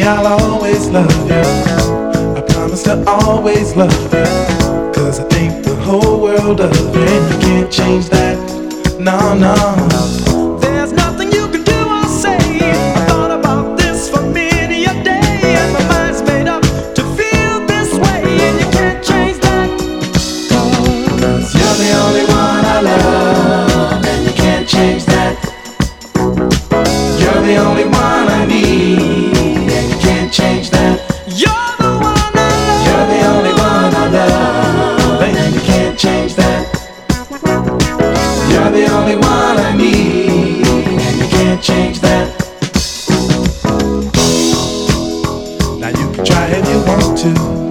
I'll always love you. I promise to always love you. 'Cause I think the whole world of you, and you can't change that. No, no. There's nothing you can do or say. I thought about this for many a day, and my mind's made up to feel this way, and you can't change that. 'Cause you're the only one I love, and you can't change that. You're the only one I need, and you can't change that. You're the one I love. You're the only one I love, and you can't change that. You're the only one I need, and you can't change that. Now you can try if you want to.